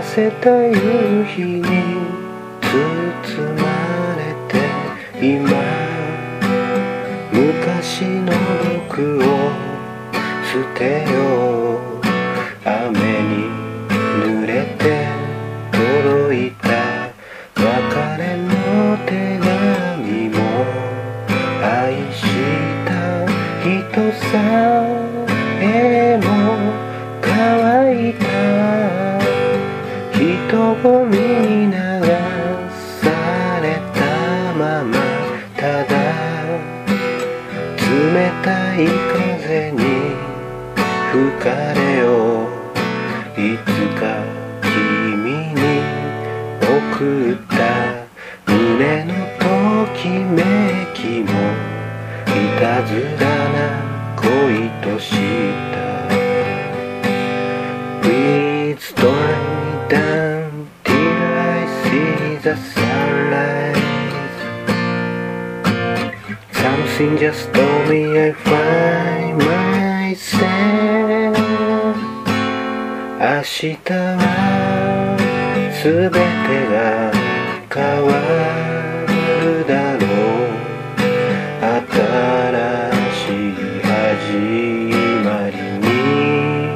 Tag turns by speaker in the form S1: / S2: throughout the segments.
S1: せた夕日に包まれて今昔の僕を捨てよう。雨に濡れて届いた別れの手紙も愛した人さえも乾いた人混みに流されたままただ冷たい風に吹かれよう。いつか君に送った胸のときめきもいたずらな恋とした。 Please don't let me down till I see the sunrise. Something just told me I find myself. 明日はすべてが変わるだろう。新しい始まりに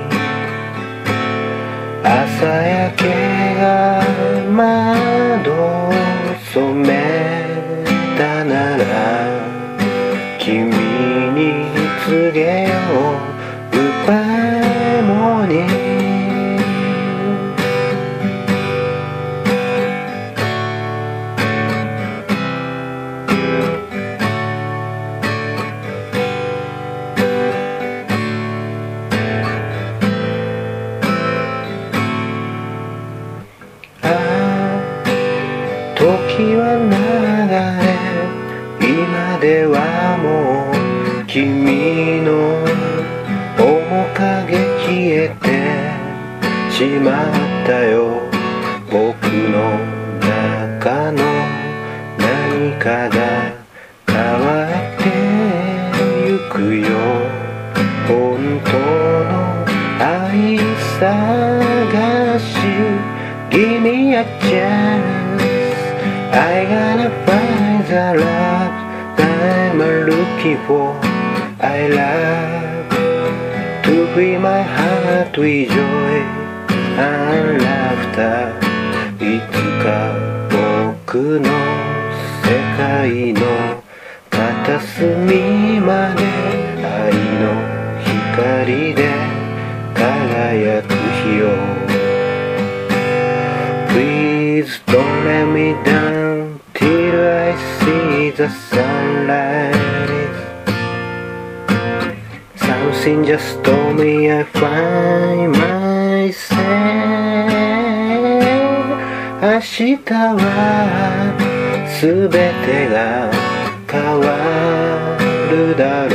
S1: 朝焼けが窓を染めたなら君に告げよう。 Goodbye morning。時は流れ今ではもう君の面影消えてしまったよ。僕の中の何かが変わってゆくよ。本当の愛探し Give me a chance。I gotta find the love that I'm looking for. I love to fill my heart with joy and laughter. いつか僕の世界の片隅まで愛の光で輝く日を。Please don't let me down till I see the sunrise. Something just told me I find myself. 明日はすべてが変わるだろう。